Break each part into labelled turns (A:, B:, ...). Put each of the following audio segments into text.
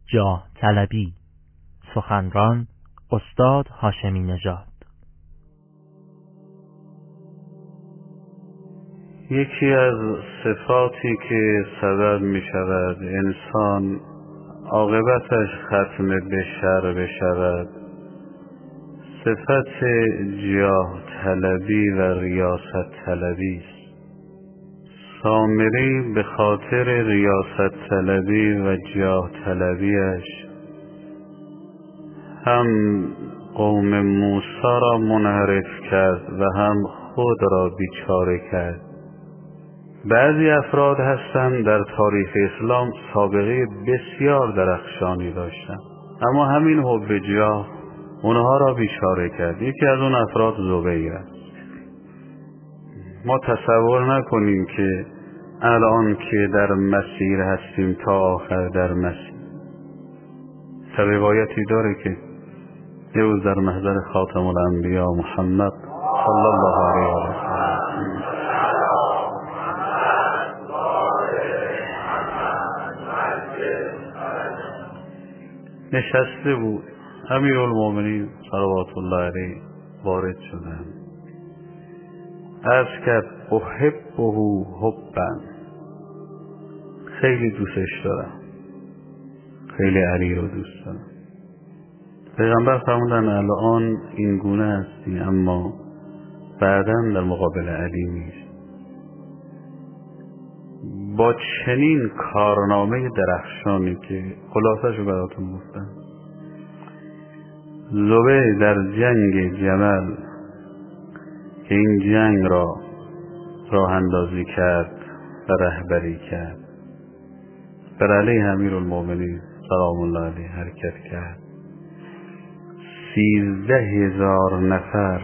A: جاه طلبی. سخنران استاد هاشمی نژاد.
B: یکی از صفاتی که سبب می شود انسان عاقبتش ختم به شر بشود، صفت جاه طلبی و ریاست طلبی است. سامری به خاطر ریاست طلبی و جاه طلبیش هم قوم موسی را منحرف کرد و هم خود را بیچاره کرد. بعضی افراد هستند در تاریخ اسلام سابقه بسیار درخشانی داشتند، اما همین حب جاه اونها را بیچاره کرد. یکی از اون افراد زبیر است. ما تصور نکنیم که الان که در مسیر هستیم تا آخر در مسیر. روایتی داره که یه روز در محضر خاتم الانبیا محمد صلی الله علیه و سلم نشسته بود. امیرالمومنین صلوات الله علیه وارد شدند. عرض کرد احبه حبا، خیلی دوستش دارم، خیلی علی رو دوست دارم. پیغمبر فرمودن الان این گونه هستی اما بعداً در مقابل علی میشی. با چنین کارنامه درخشانی که خلاصش رو براتون گفتم، زبیر در جنگ جمل که این جنگ را راه اندازی کرد و رهبری کرد، بر علیه امیرالمومنین سلام الله علیه حرکت کرد. 13,000 نفر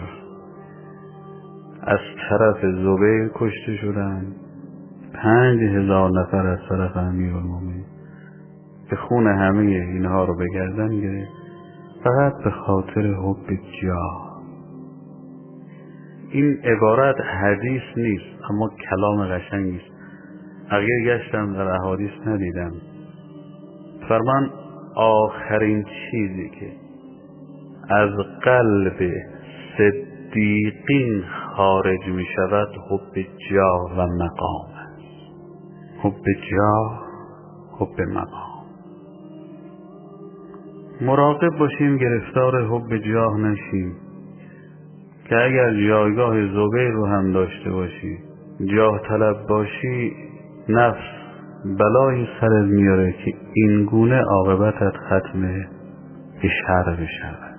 B: از طرف زبیر کشته شدند، 5,000 نفر از طرف امیرالمومنین که خون همه اینها رو به گردن گرفت، فقط به خاطر حب جاه. این عبارت حدیث نیست اما کلام قشنگی است. اگر گشتم در احادیث ندیدم. فرمان آخرین چیزی که از قلب صدیقین خارج می شود حب جاه و مقام است. حب جاه، حب مقام. مراقب باشیم گرفتار حب جاه نشیم که اگر جایگاه زبیر رو هم داشته باشی، جاه طلب باشی، نفس بلایی سرت میاره که این گونه عاقبتت ختم به شر بشود.